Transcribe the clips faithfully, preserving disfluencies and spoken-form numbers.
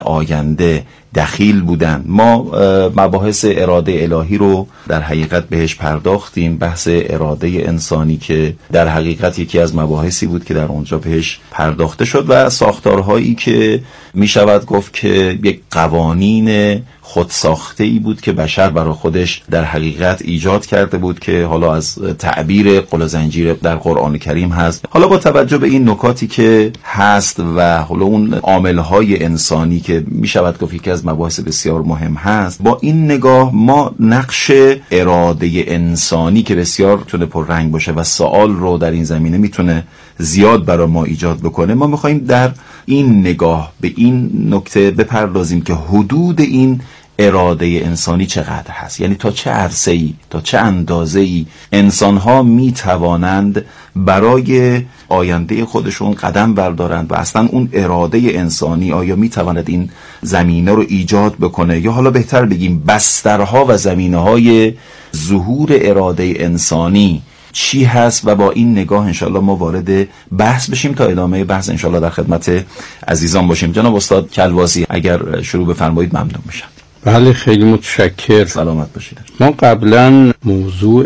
آینده دخیل بودن. ما مباحث اراده الهی رو در حقیقت بهش پرداختیم، بحث اراده انسانی که در حقیقت یکی از مباحثی بود که در اونجا بهش پرداخته شد و ساختارهایی که می شود گفت که یک قوانین خودساخته‌ای بود که بشر برای خودش در حقیقت ایجاد کرده بود که حالا از تعبیر قل زنجیر در قرآن کریم هست. حالا با توجه به این نکاتی که هست و حالا اون عامل‌های انسانی که می شود گفت یکی از مباحث بسیار مهم هست، با این نگاه ما نقش اراده انسانی که بسیار تونه پررنگ باشه و سوال رو در این زمینه میتونه زیاد برای ما ایجاد بکنه، ما میخواییم در این نگاه به این نکته بپردازیم که حدود این اراده انسانی چقدر هست، یعنی تا چه عرصه‌ای، تا چه اندازه‌ای انسان‌ها می‌توانند برای آینده خودشون قدم بردارند و اصلا اون اراده انسانی آیا می‌تواند این زمینه رو ایجاد بکنه، یا حالا بهتر بگیم بسترها و زمینه‌های ظهور اراده انسانی چی هست. و با این نگاه انشالله ما وارد بحث بشیم تا ادامه بحث انشالله در خدمت عزیزان باشیم. جناب استاد کلواسی اگر شروع بفرمایید ممنون میشم. بله خیلی متشکر. سلامت باشید. ما قبلا موضوع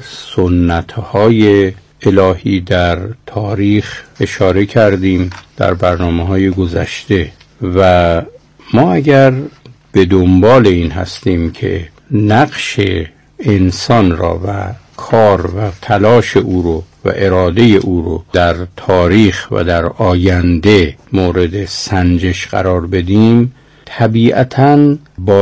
سنت‌های الهی در تاریخ اشاره کردیم در برنامه‌های گذشته و ما اگر به دنبال این هستیم که نقش انسان را و کار و تلاش او رو و اراده او رو در تاریخ و در آینده مورد سنجش قرار بدیم، طبیعتاً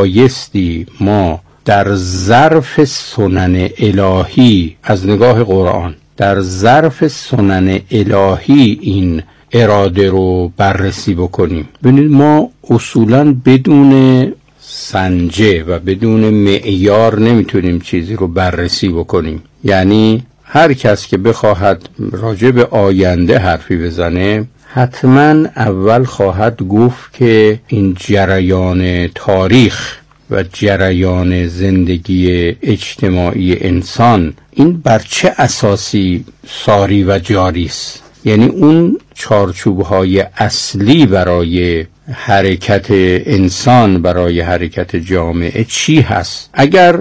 بایستی ما در ظرف سنن الهی از نگاه قرآن در ظرف سنن الهی این اراده رو بررسی بکنیم. ببینید ما اصولاً بدون سنجه و بدون معیار نمیتونیم چیزی رو بررسی بکنیم. یعنی هر کس که بخواهد راجع به آینده حرفی بزنه حتما اول خواهد گفت که این جریان تاریخ و جریان زندگی اجتماعی انسان این بر چه اساسی ساری و جاری است، یعنی اون چارچوب‌های اصلی برای حرکت انسان، برای حرکت جامعه چی هست. اگر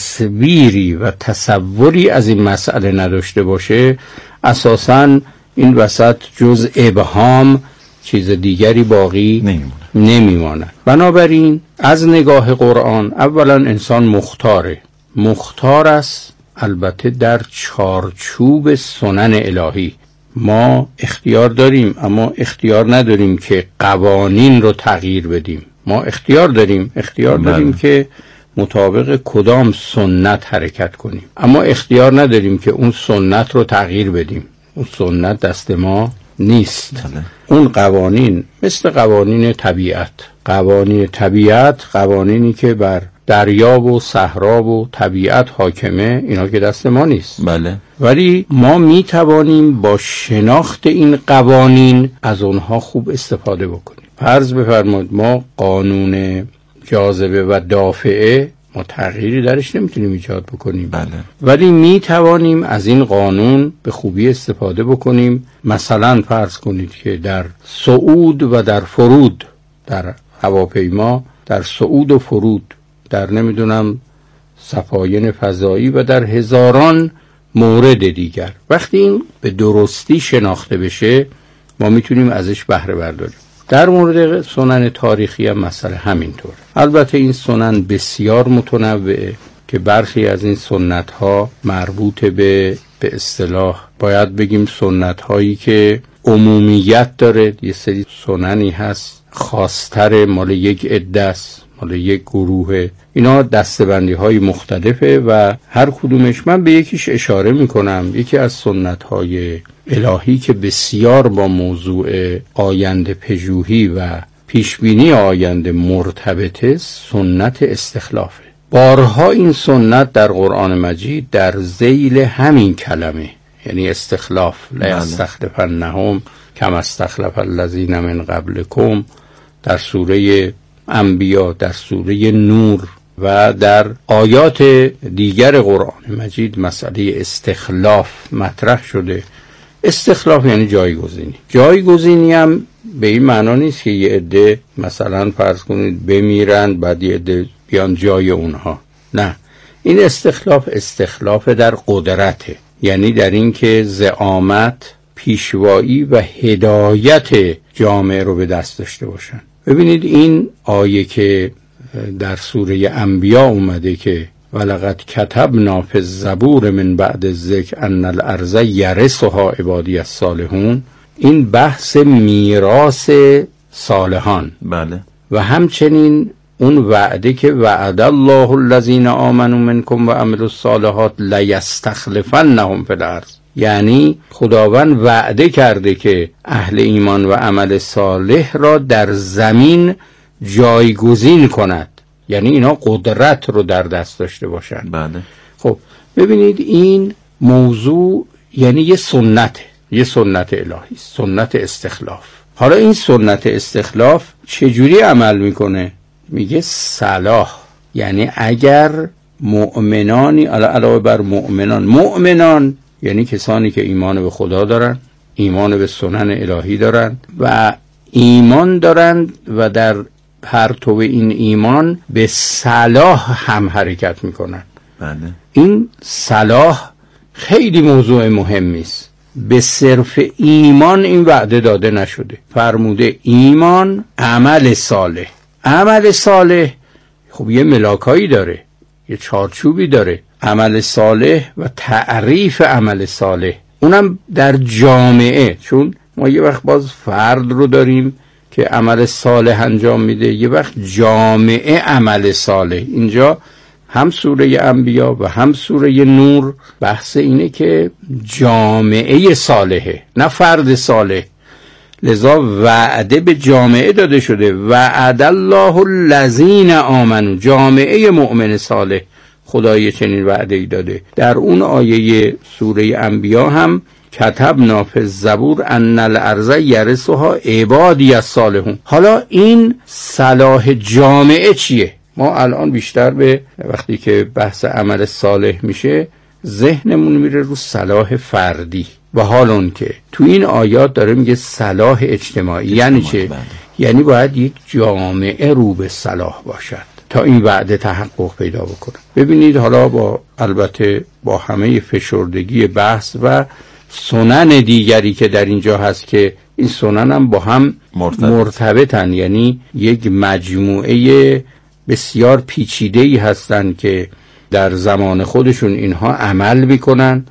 تصویری و تصوری از این مسئله نداشته باشه اساساً این وسط جز ابهام چیز دیگری باقی نمیمونه. نمیمونه. بنابراین از نگاه قرآن اولا انسان مختاره، مختار است، البته در چارچوب سنن الهی. ما اختیار داریم اما اختیار نداریم که قوانین رو تغییر بدیم. ما اختیار داریم اختیار بله. داریم که مطابق کدام سنت حرکت کنیم، اما اختیار نداریم که اون سنت رو تغییر بدیم. اون سنت دست ما نیست. بله. اون قوانین مثل قوانین طبیعت، قوانین طبیعت قوانینی که بر دریا و صحرا و طبیعت حاکمه، اینا که دست ما نیست. بله. ولی ما می توانیم با شناخت این قوانین از اونها خوب استفاده بکنیم. فرض بفرمایید ما قانون جاذبه و دافعه ما تغییری درش نمیتونیم ایجاد بکنیم. بله. ولی می توانیم از این قانون به خوبی استفاده بکنیم. مثلا فرض کنید که در صعود و در فرود، در هواپیما در صعود و فرود، در نمیدونم سفاین فضایی و در هزاران مورد دیگر، وقتی این به درستی شناخته بشه ما میتونیم ازش بهره برداریم. در مورد سنن تاریخی هم مسئله همینطور. البته این سنن بسیار متنوعه که برخی از این سنت ها مربوط به به اصطلاح باید بگیم سنت هایی که عمومیت داره. یه سری سننی هست خاصتر، مال یک عده است، مال یک گروه. اینا دسته‌بندی های مختلفه و هر کدومش من به یکیش اشاره میکنم. یکی از سنت های الهی که بسیار با موضوع آینده پژوهی و پیشبینی آینده مرتبطه، سنت استخلافه. بارها این سنت در قرآن مجید در ذیل همین کلمه، یعنی استخلاف، لا یستخلفنهم کما استخلف الذین من قبلکم، در سوره انبیا، در سوره نور و در آیات دیگر قرآن مجید مسئله استخلاف مطرح شده. استخلاف یعنی جایگزینی. جایگزینی هم به این معنا نیست که یه عده مثلا فرض کنید بمیرن بعد یه عده بیان جای اونها. نه، این استخلاف استخلاف در قدرته، یعنی در این که زعامت، پیشوایی و هدایت جامعه رو به دست داشته باشن. ببینید این آیه که در سوره انبیاء اومده که ولقد کتبنا فی الزبور من بعد الذکر ان الارض یرثها عبادی الصالحون، این بحث میراث صالحان. بله. و همچنین اون وعده که وعد الله الذین آمنوا منکم و عملوا الصالحات لیستخلفنهم فی الارض، یعنی خداوند وعده کرده که اهل ایمان و عمل صالح را در زمین جایگزین کند، یعنی اینا قدرت رو در دست داشته باشن. بله. خب ببینید این موضوع یعنی یه سنت، یه سنت الهی، سنت استخلاف. حالا این سنت استخلاف چجوری عمل میکنه؟ میگه صلاح، یعنی اگر مؤمنانی علاوه بر مؤمنان، مؤمنان یعنی کسانی که ایمان به خدا دارن، ایمان به سنن الهی دارن و ایمان دارن و در پرتو این ایمان به صلاح هم حرکت میکنن. بله. این صلاح خیلی موضوع مهمی است. به صرف ایمان این وعده داده نشده، فرموده ایمان، عمل صالح. عمل صالح خب یه ملاکایی داره، یه چارچوبی داره. عمل صالح و تعریف عمل صالح، اونم در جامعه، چون ما یه وقت باز فرد رو داریم که عمل صالح انجام میده، یه وقت جامعه عمل صالح. اینجا هم سوره انبیاء و هم سوره نور بحث اینه که جامعه صالحه، نه فرد صالح. لذا وعده به جامعه داده شده، وعد الله الذین آمنوا، جامعه مؤمن صالح خدای چنین وعده ای داده. در اون آیه سوره انبیاء هم کتبنا فی الزبور ان الارض یرثها عبادی الصالحون. حالا این صلاح جامعه چیه؟ ما الان بیشتر به وقتی که بحث عمل صالح میشه ذهنمون میره رو صلاح فردی، و حال اون که تو این آیات داره میگه صلاح اجتماعی. یعنی چه؟ بله. یعنی باید یک جامعه رو به صلاح باشد تا این وعده تحقق پیدا بکنه. ببینید حالا با البته با همه فشردگی بحث و سنن دیگری که در اینجا هست که این سنن هم با هم مرتبط. مرتبطن، یعنی یک مجموعه بسیار پیچیده‌ای هستن که در زمان خودشون اینها عمل میکنن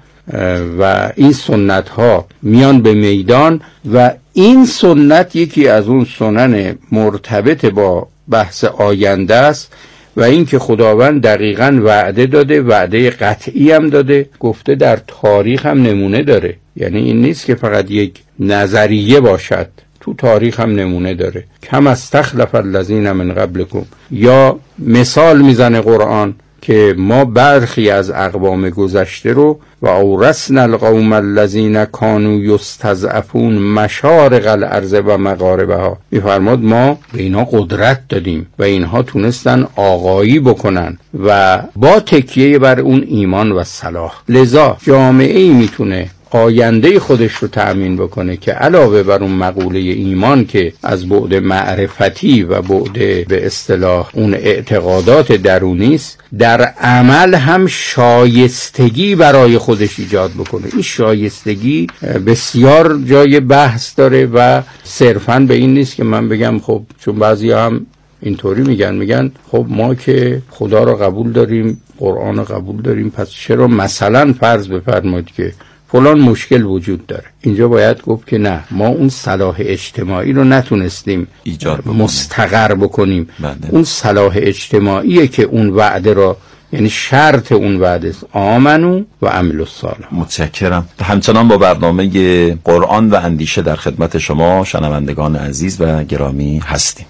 و این سنت ها میان به میدان و این سنت یکی از اون سنن مرتبط با بحث آینده است و این که خداوند دقیقاً وعده داده، وعده قطعی هم داده، گفته در تاریخ هم نمونه داره. یعنی این نیست که فقط یک نظریه باشد، تو تاریخ هم نمونه داره. کم استخلف الذین من قبلکم، یا مثال میزنه قرآن که ما برخی از اقوام گذشته رو و اورثنا القوم الذین کانوا یستضعفون مشارق الارض و مغاربها، میفرماد ما به اینا قدرت دادیم و اینها تونستن آقایی بکنن و با تکیه بر اون ایمان و صلاح. لذا جامعه ای میتونه آینده خودش رو تأمین بکنه که علاوه بر اون مقوله ایمان که از بعد معرفتی و بعد به اصطلاح اون اعتقادات درونی است، در عمل هم شایستگی برای خودش ایجاد بکنه. این شایستگی بسیار جای بحث داره و صرفاً به این نیست که من بگم خب، چون بعضیا هم اینطوری میگن میگن خب ما که خدا رو قبول داریم، قرآن رو قبول داریم، پس چرا مثلا فرض بفرمایید که فلان مشکل وجود داره. اینجا باید گفت که نه، ما اون صلاح اجتماعی رو نتونستیم ایجاد بکنیم، مستقر بکنیم. بله. اون صلاح اجتماعیه که اون وعده را، یعنی شرط اون وعده است، آمنو و عملوا الصالحات. متشکرم. همچنان با برنامه قرآن و اندیشه در خدمت شما شنوندگان عزیز و گرامی هستیم.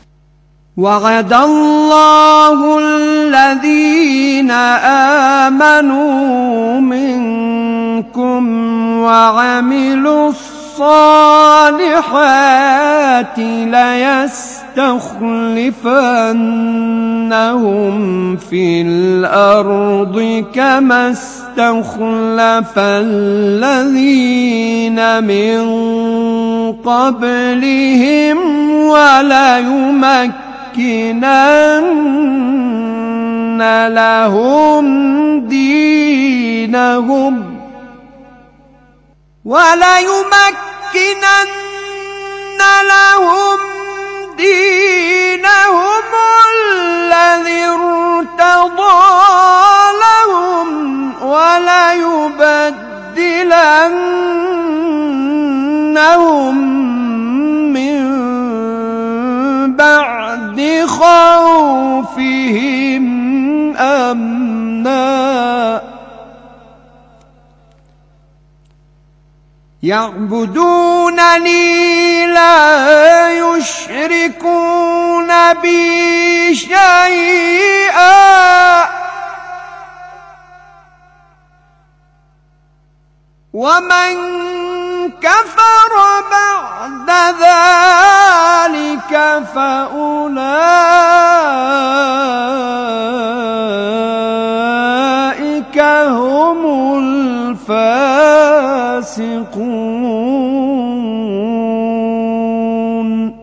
وعد الله الذين آمنوا منكم وعملوا الصالحات ليستخلفنهم في الأرض كما استخلف الذين من قبلهم وليمكنن لهم دينهم وليمكنن لهم دينهم الذي ارتضى لهم وليبدلنهم من بعد خوفهم أمنا يعبدونني لا يشركون بي شيئا ومن كفر بعد ذلك فأولئك هم الفاسقون.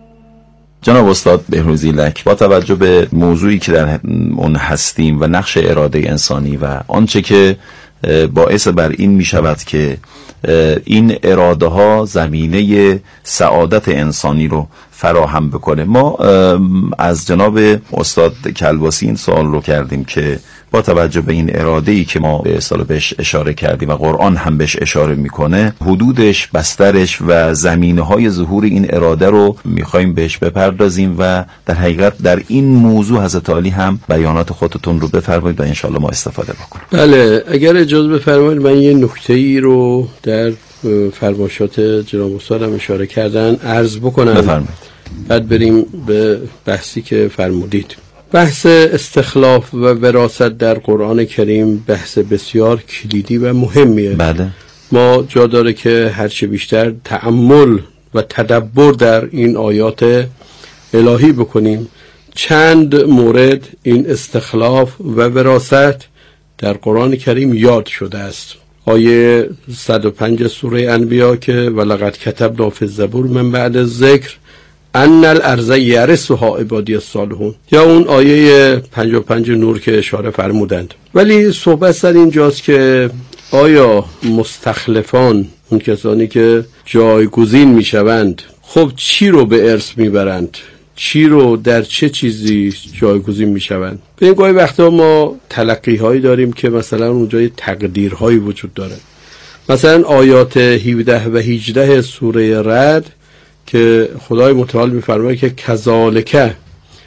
جناب استاد بهروزی لک، با توجه به موضوعی که در اون هستیم و نقش اراده انسانی و آنچه که باعث بر این می شود که این اراده ها زمینه سعادت انسانی رو فراهم بکنه، ما از جناب استاد کلباسی این سوال رو کردیم که با توجه به این اراده‌ای که ما به اصطلاح بهش اشاره کردیم و قرآن هم بهش اشاره میکنه، حدودش، بسترش و زمینه‌های ظهور این اراده رو میخوایم بهش بپردازیم و در حقیقت در این موضوع حضرت عالی هم بیانات خودتون رو بفرمایید و انشاءالله ما استفاده بکنیم. بله، اگر اجازه بفرمایید من یه نکته‌ای رو در فرمایشات جناب استاد هم اشاره کردن عرض بکنم. بفرمایید. بعد بریم به بحثی که فرمودید. بحث استخلاف و وراثت در قرآن کریم بحث بسیار کلیدی و مهمیه. بله. ما جا داره که هرچه بیشتر تأمل و تدبر در این آیات الهی بکنیم. چند مورد این استخلاف و وراثت در قرآن کریم یاد شده است. آیه صد و پنج سوره انبیا که ولقد کتبنا فی الزبور من بعد الذکر ان الارض یرثها عبادی الصالحون، یا اون آیه پنجاه و پنج نور که اشاره فرمودند. ولی صحبت سر اینجاست که آیا مستخلفان، اون کسانی که جایگزین میشوند، خب چی رو به ارث میبرند؟ چی رو در چه چیزی جایگزین میشوند؟ به این گاهی وقتا ما تلقی هایی داریم که مثلا اونجا تقدیرهایی وجود داره. مثلا آیات هفده و هجده سوره رعد که خدای متعال میفرماید که کذالک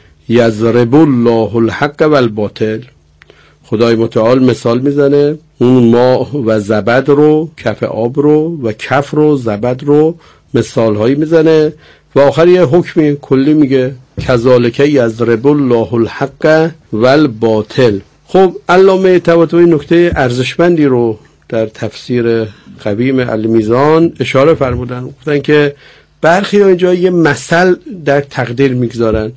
یضرب الله الحق و الباطل، خدای متعال مثال میزنه اون ماء و زبد رو، کف آب رو و کف رو، زبد رو مثال هایی میزنه و آخر یه حکمی کلی میگه کذالک یضرب الله الحق و الباطل. خب علامه طباطبایی نکته ارزشمندی رو در تفسیر قویم المیزان اشاره فرمودن، گفتن که برخی اینجا یه مثل در تقدیر میگذارن،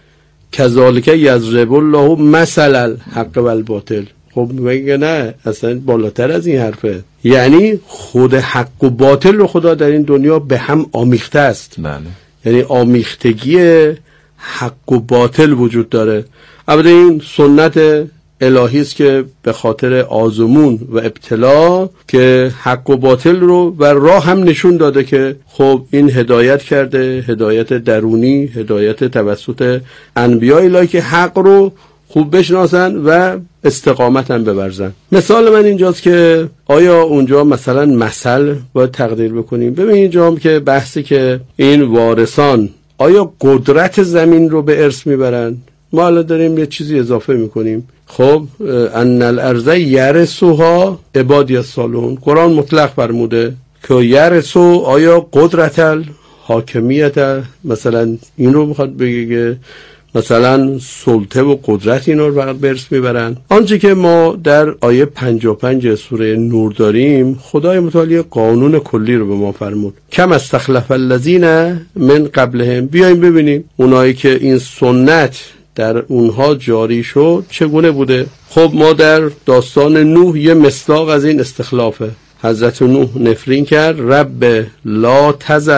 کذالک یضرب الله مثل الحق و الباطل. خب میگه نه، اصلا بالاتر از این حرفه، یعنی خود حق و باطل رو خدا در این دنیا به هم آمیخته است. بله. یعنی آمیختگی حق و باطل وجود داره. البته این سنت الهی است که به خاطر آزمون و ابتلا که حق و باطل رو و راه هم نشون داده که خب این هدایت کرده، هدایت درونی، هدایت توسط انبیاء الهی که حق رو خوب بشناسن و استقامت هم ببرزن. مثال من اینجاست که آیا اونجا مثلا مثل باید تقدیر بکنیم؟ ببین اینجا هم که بحثی که این وارثان آیا قدرت زمین رو به ارث میبرن؟ ما الان داریم یه چیزی اضافه میکنیم. خب ان الارض یرثها عبادی الصالحون، قرآن مطلق فرموده که یرثو آیا قدرت الحاکمیت، مثلا این رو میخواد بگه که مثلا سلطه و قدرت اینا رو فقط به ارث میبرن؟ آنچه که ما در آیه پنجاه و پنج سوره نور داریم، خدای متعال قانون کلی رو به ما فرمود، کم استخلف الذین من قبلهم. بیایم ببینیم اونایی که این سنت در اونها جاری شد چگونه بوده. خب ما در داستان نوح یه مصداق از این استخلافه. حضرت نوح نفرین کرد رب لا تذر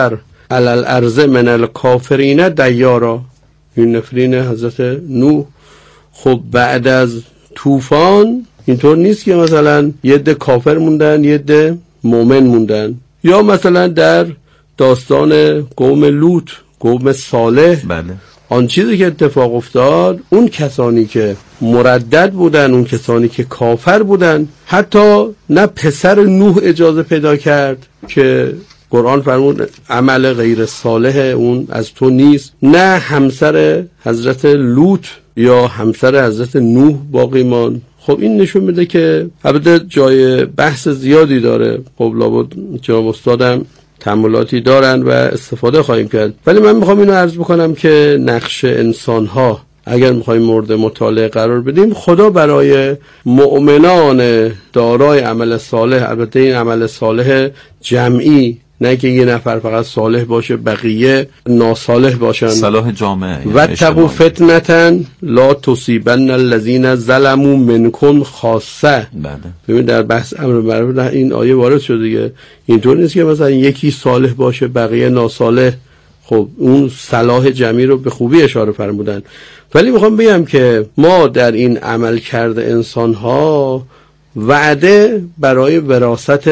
علی الارض من الکافرین دیارا. این نفرین حضرت نوح. خب بعد از طوفان اینطور نیست که مثلا یه عده کافر موندن یه عده مؤمن موندن، یا مثلا در داستان قوم لوط، قوم صالح، بله. آن چیزی که اتفاق افتاد، اون کسانی که مردد بودن، اون کسانی که کافر بودن، حتی نه پسر نوح اجازه پیدا کرد که قرآن فرمود عمل غیر صالح اون از تو نیست، نه همسر حضرت لوط یا همسر حضرت نوح باقی ماند. خب این نشون میده که البته جای بحث زیادی داره، خب لابد جناب استادم تأملاتی دارن و استفاده خواهیم کرد، ولی من میخوام اینو عرض بکنم که نقش انسان‌ها اگر میخوایم مورد مطالعه قرار بدیم، خدا برای مؤمنان دارای عمل صالح، البته این عمل صالح جمعی، نه که یه نفر فقط صالح باشه بقیه ناصالح باشن، صلاح جامعه، و تقوا فتنة لا تصیبن الذین ظلموا منکم خاصه. بله. ببین در بحث امر معروف این آیه وارد شده دیگه، اینطور نیست که مثلا یکی صالح باشه بقیه ناصالح. خب اون صلاح جمعی رو به خوبی اشاره فرمودن، ولی میخوام بگم که ما در این عمل کرده انسان ها وعده برای وراثت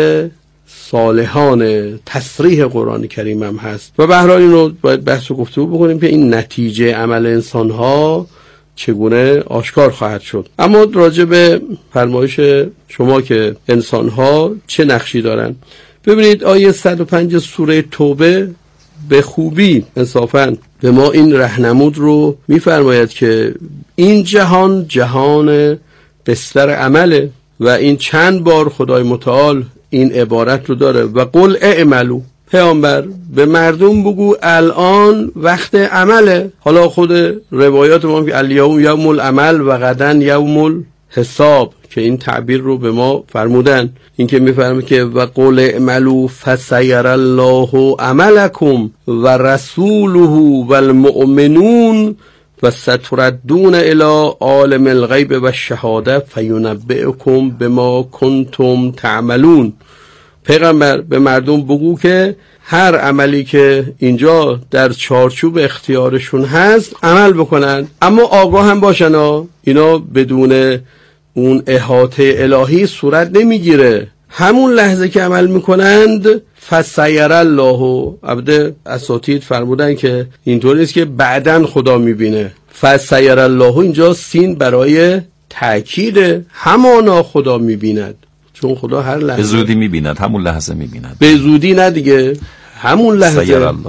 صالحان تصریح قرآن کریم هم هست و به هر حال این رو باید بحث و گفتگو بکنیم که این نتیجه عمل انسان ها چگونه آشکار خواهد شد. اما راجع به فرمایش شما که انسان ها چه نقشی دارن، ببینید آیه صد و پنج سوره توبه به خوبی انصافاً به ما این رهنمود رو میفرماید که این جهان جهان بستر عمله و این چند بار خدای متعال این عبارت رو داره و قل اعملوا، پیامبر به مردم بگو الان وقت عمله. حالا خود روایات ما که الیوم یوم العمل و غدن یوم الحساب که این تعبیر رو به ما فرمودن، این که میفرمه که و قل اعملوا فسیر الله عملکم و رسوله و المؤمنون و ستردون الی عالم الغیب و الشهاده فینبئکم بما کنتم تعملون. پیغمبر به مردم بگو که هر عملی که اینجا در چارچوب اختیارشون هست عمل بکنن، اما آگاه هم باشن ها، اینا بدون اون احاطه الهی صورت نمیگیره. همون لحظه که عمل میکنند فسیر الله، عبد اساتید فرمودن که اینطور نیست که بعدن خدا میبینه، فسیر الله اینجا سین برای تأکید، همانا خدا میبیند، چون خدا هر لحظه به زودی میبیند، همون لحظه میبیند، به زودی نه دیگه، همون لحظه. سیر الله.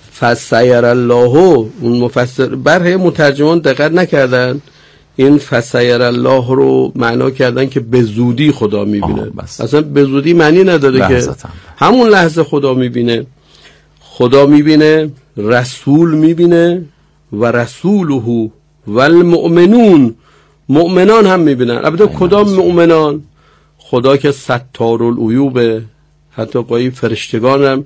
فسیر الله، اون مفسر برای مترجمان دقت نکردن، این فسیر الله رو معنا کردن که به زودی خدا میبینه. اصلا به زودی معنی نداره که همون لحظه خدا میبینه. خدا میبینه، رسول میبینه و رسوله و المؤمنون، مؤمنان هم میبینن. البته کدام مؤمنان؟ خدا که ستار العیوبه، حتی قایی فرشتگان هم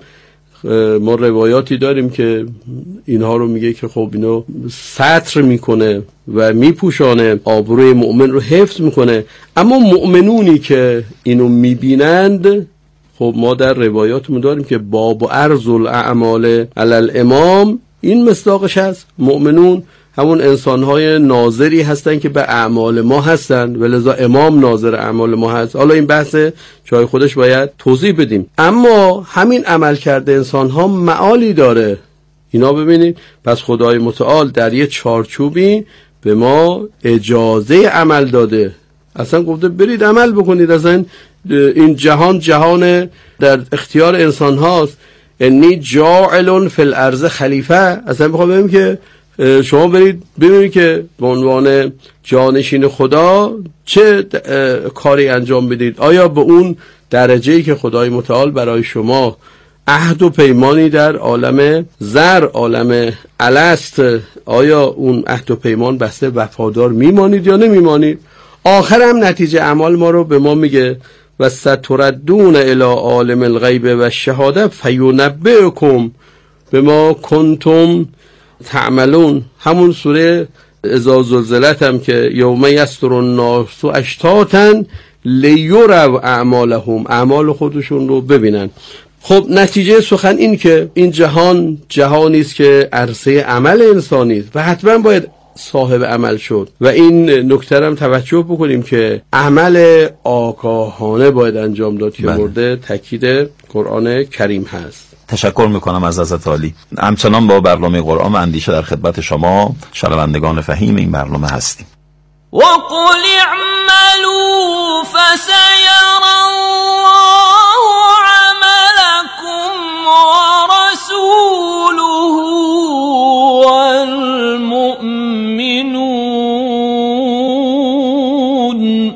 ما روایاتی داریم که اینها رو میگه که خب اینو ستر میکنه و میپوشانه، آبروی مؤمن رو حفظ میکنه. اما مؤمنونی که اینو میبینند، خب ما در روایاتمون داریم که باب و عرض الاعمال علی الامام، این مصداقش هست. مؤمنون همون انسان‌های ناظری هستن که به اعمال ما هستن، ولذا امام ناظر اعمال ما هست. حالا این بحث جای خودش باید توضیح بدیم، اما همین عمل کرده انسان‌ها معالی داره. اینا ببینید، پس خدای متعال در یه چارچوبی به ما اجازه عمل داده، اصلا گفته برید عمل بکنید. اصلا این جهان جهان در اختیار انسان هاست. انی جاعل فی الارض خلیفه، اصلا میخوام بگم که شما برید ببینید که به عنوان جانشین خدا چه کاری انجام بدید. آیا به اون درجه‌ای که خدای متعال برای شما عهد و پیمانی در عالم زر، عالم الست، آیا اون عهد و پیمان بسته وفادار میمانید یا نمیمانید؟ آخر هم نتیجه اعمال ما رو به ما میگه و ستردون الی عالم الغیب و الشهاده فینبئکم بما کنتم تعملون. همون سوره اذا زلزلت هم که یوم یصدر الناس اشتاتا لیروا اعمالهم، اعمال خودشون رو ببینن. خب نتیجه سخن این که این جهان جهانی است که عرصه عمل انسانی است و حتما باید صاحب عمل شد و این نکته هم توجه بکنیم که عمل آگاهانه باید انجام داد که مورد تاکید قرآن کریم هست. تشکر میکنم از حضرت عالی. همچنان با برنامه قرآن و اندیشه در خدمت شما شنوندگان فهیم این برنامه هستیم. وقل اعملوا فسيرى الله عملكم ورسوله والمؤمنون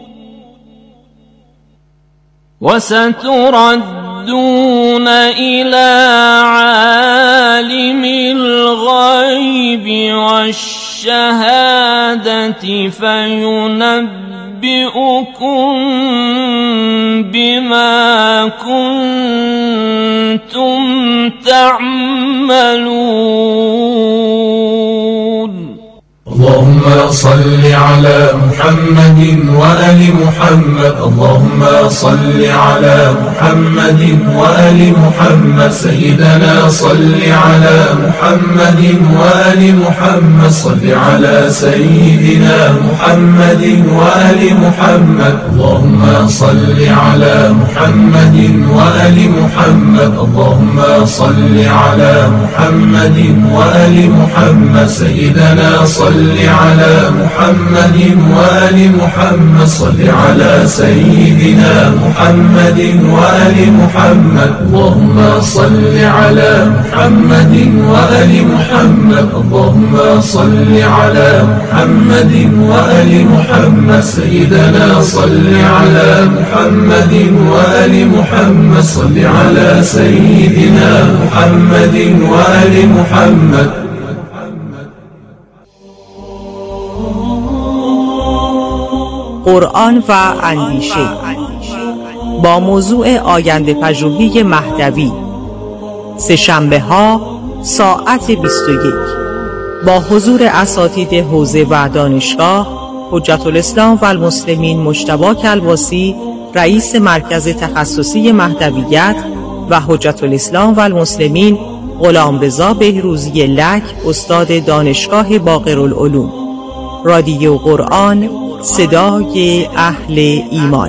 وستردون إلى عالم الغيب والشهادة فينبئكم بما كنتم تعملون. اللهم صل على محمد وآل محمد. اللهم صل على محمد وآل محمد. سيدنا صل على محمد وآل محمد. صل على سيدنا محمد وآل محمد. اللهم صل على محمد وآل محمد. اللهم صل على محمد وآل محمد. سيدنا صل على محمد وآل محمد. صل على سيدنا محمد وآل محمد. اللهم صل على محمد وآل محمد. اللهم صل على محمد وآل محمد. سيدنا صل على محمد وآل محمد. صل على سيدنا محمد وآل محمد. قرآن و اندیشه با موضوع آینده پژوهی مهدوی، سه شنبه ها ساعت بیست و یک با حضور اساتید حوزه و دانشگاه حجت الاسلام و المسلمین مجتبی کلباسی رئیس مرکز تخصصی مهدویت و حجت الاسلام و المسلمین غلامرضا بهروزی لک استاد دانشگاه باقرالعلوم. رادیو قرآن، صدای اهل ایمان.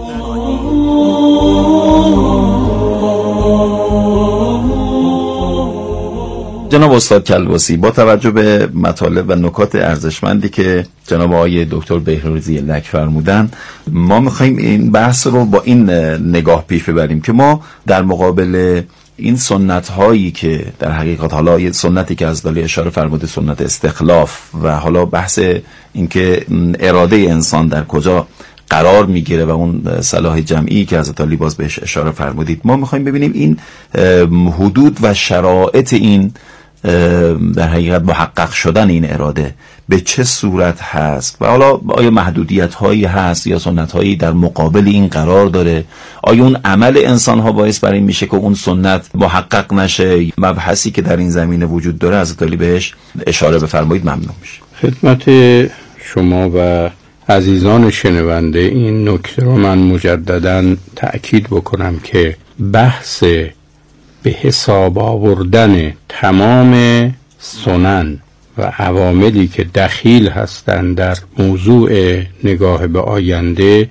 جناب استاد کلباسی، با توجه به مطالب و نکات ارزشمندی که جناب آقای دکتر بهروزی لک فرمودن، ما میخوایم این بحث رو با این نگاه پیش ببریم که ما در مقابل این سنت هایی که در حقیقت، حالا یه سنتی که از دالی اشاره فرموده سنت استخلاف و حالا بحث این که اراده انسان در کجا قرار میگیره و اون صلاح جمعی که حضرت علی باز بهش اشاره فرمودید، ما میخوایم ببینیم این حدود و شرایط این در حقیقت محقق شدن این اراده به چه صورت هست و حالا آیا محدودیت هایی هست یا سنت هایی در مقابل این قرار داره؟ آیا اون عمل انسان ها باعث بر این میشه که اون سنت محقق نشه؟ مبحثی که در این زمینه وجود داره حضرت علی بهش اشاره بفرمایید ممنون میشه. خدمت شما و عزیزان شنونده این نکته رو من مجدداً تأکید بکنم که بحث به حساب آوردن تمام سنن و عواملی که دخیل هستند در موضوع نگاه به آینده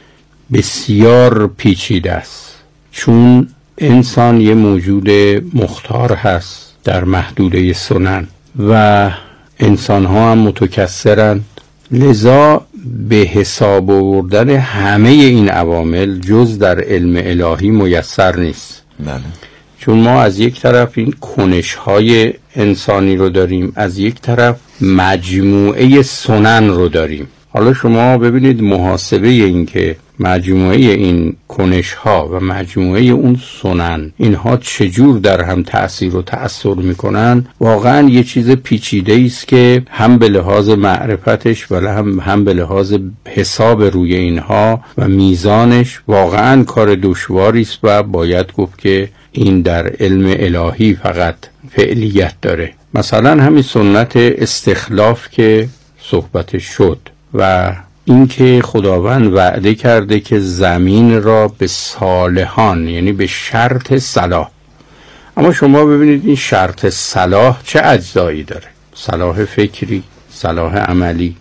بسیار پیچیده است، چون انسان یه موجود مختار هست در محدوده سنن و انسان ها هم متکثرند، لذا به حساب آوردن همه این عوامل جز در علم الهی میسر نیست. بله. چون ما از یک طرف این کنش های انسانی رو داریم، از یک طرف مجموعه سنن رو داریم. حالا شما ببینید محاسبه این که مجموعه این کنش ها و مجموعه اون سنن اینها چجور در هم تأثیر و تأثیر میکنن، واقعا یه چیز پیچیده است که هم به لحاظ معرفتش ولی هم, هم به لحاظ حساب روی اینها و میزانش واقعا کار دشواری است و باید گفت که این در علم الهی فقط فعلیت داره. مثلا همین سنت استخلاف که صحبتش شد و اینکه خداوند وعده کرده که زمین را به صالحان، یعنی به شرط صلاح. اما شما ببینید این شرط صلاح چه اجزایی داره؟ صلاح فکری، صلاح عملی،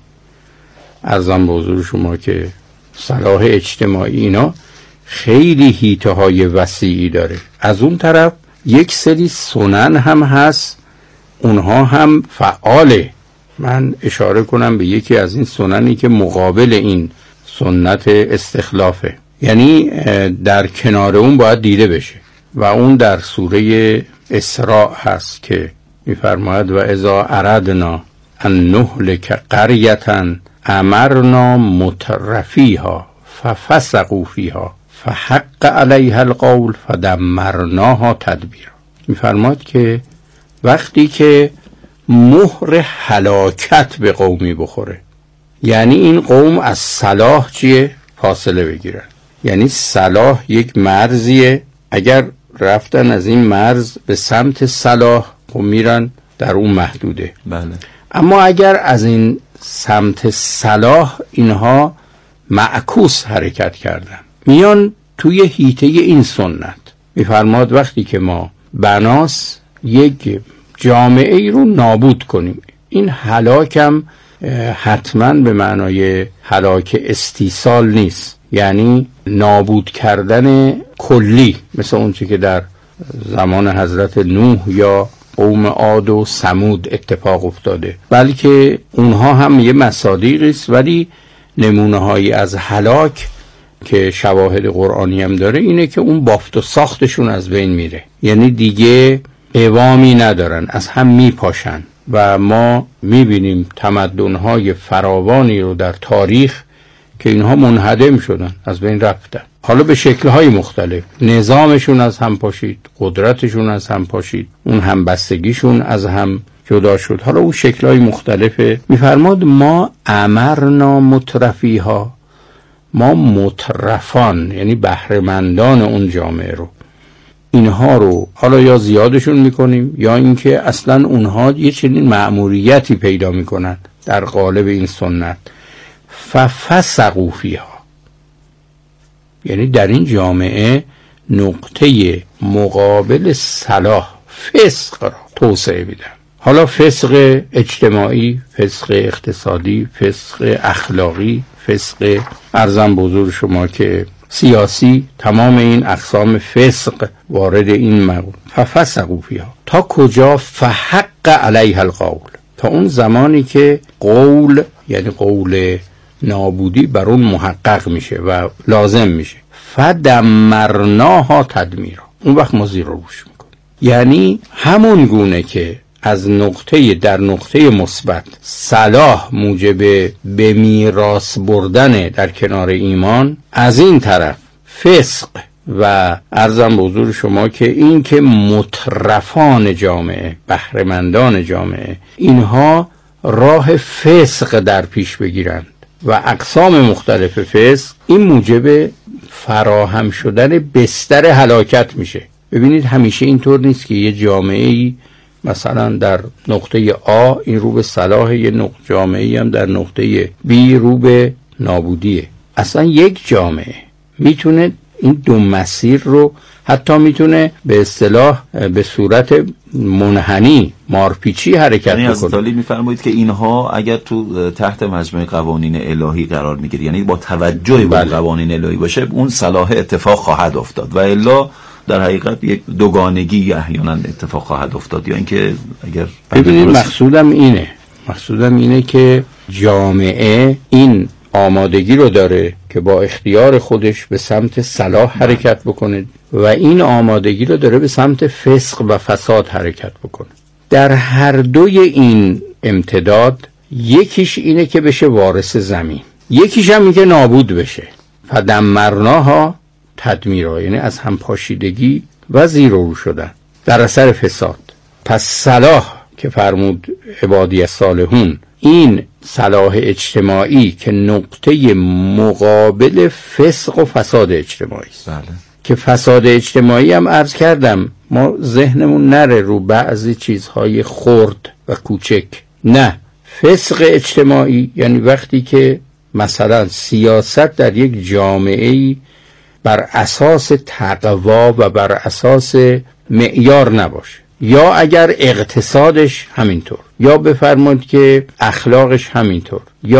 عرضم به حضور شما که صلاح اجتماعی، اینا خیلی حیطه های وسیعی داره. از اون طرف یک سری سنن هم هست، اونها هم فعاله. من اشاره کنم به یکی از این سننی که مقابل این سنت استخلافه، یعنی در کنار اون باید دیده بشه، و اون در سوره اسراء هست که میفرماید و اذا اردنا ان نهلک قریة امرنا مترفیها ففسقوا فیها فحق علیها القول فدمرناها تدبیرا. میفرماید که وقتی که مهر هلاکت به قومی بخوره، یعنی این قوم از صلاح چیه؟ فاصله بگیرن. یعنی صلاح یک مرزیه، اگر رفتن از این مرز به سمت صلاح خب میرن در اون محدوده. بله. اما اگر از این سمت صلاح اینها معکوس حرکت کردن، میان توی حیطه این سنت. میفرماد وقتی که ما بناس یک جامعه ای رو نابود کنیم، این هلاکم حتما به معنای هلاک استیصال نیست، یعنی نابود کردن کلی، مثل اون چی که در زمان حضرت نوح یا قوم عاد و ثمود اتفاق افتاده، بلکه اونها هم یه مصادیقی است، ولی نمونه هایی از هلاک که شواهد قرآنی هم داره اینه که اون بافت و ساختشون از بین میره، یعنی دیگه قوامی ندارن، از هم میپاشن. و ما میبینیم تمدن‌های فراوانی رو در تاریخ که اینها منهدم شدن، از بین رفتن، حالا به شکل‌های مختلف. نظامشون از هم پاشید، قدرتشون از هم پاشید، اون همبستگیشون از هم جدا شد، حالا اون شکل‌های مختلفه. میفرماد ما امرنا مترفیها، ما مترفان یعنی بهره‌مندان اون جامعه رو، اینها رو حالا یا زیادشون میکنیم یا اینکه اصلا اونها یه چنین مأموریتی پیدا میکنن در قالب این سنت. ففسقوا فیها، یعنی در این جامعه نقطه مقابل صلاح فسق را توسعه میدن. حالا فسق اجتماعی، فسق اقتصادی، فسق اخلاقی، فسق ارزم به حضور شما که سیاسی، تمام این اقسام فسق وارد این مقول. ففسقوا فیها تا کجا؟ فحق علیها القول، تا اون زمانی که قول یعنی قول نابودی بر اون محقق میشه و لازم میشه. فدمرناها تدمیرا، اون وقت ما زیر روش میکنیم. یعنی همون گونه که از نقطه در نقطه مثبت صلاح موجب به میراث بردن در کنار ایمان، از این طرف فسق و عرضم به حضور شما که این که مترفان جامعه، بهره‌مندان جامعه، اینها راه فسق در پیش بگیرند و اقسام مختلف فسق، این موجب فراهم شدن بستر هلاکت میشه. ببینید همیشه اینطور نیست که یه جامعه‌ای مثلا در نقطه آ این رو به صلاح، یه نقطه جامعه‌ای هم در نقطه بی رو به نابودیه. اصلا یک جامعه میتونه این دو مسیر رو حتی میتونه به اصطلاح به صورت منحنی مارپیچی حرکت یعنی بکنه. از تالی میفرمایید که اینها اگر تو تحت مجموعه قوانین الهی قرار میگیره، یعنی با توجه به بله. قوانین الهی باشه، اون صلاح اتفاق خواهد افتاد، و الا در حقیقت یک دوگانگی احیانا اتفاق خواهد افتاد. یا اینکه اگر ببینید مقصودم اینه مقصودم اینه که جامعه این آمادگی رو داره که با اختیار خودش به سمت صلاح حرکت بکنه و این آمادگی رو داره به سمت فسق و فساد حرکت بکنه. در هر دوی این امتداد یکیش اینه که بشه وارث زمین، یکیش هم اینه که نابود بشه. فدمرناها تدمیرا، یعنی از هم پاشیدگی و زیر رو شدن در اثر فساد. پس صلاح که فرمود عبادی صالحون، این صلاح اجتماعی که نقطه مقابل فسق و فساد اجتماعی است. بله. که فساد اجتماعی هم عرض کردم ما ذهنمون نره رو بعضی چیزهای خرد و کوچک، نه، فسق اجتماعی یعنی وقتی که مثلا سیاست در یک جامعه‌ای بر اساس تقوا و بر اساس معیار نباشه، یا اگر اقتصادش همینطور، یا بفرمایید که اخلاقش همینطور، یا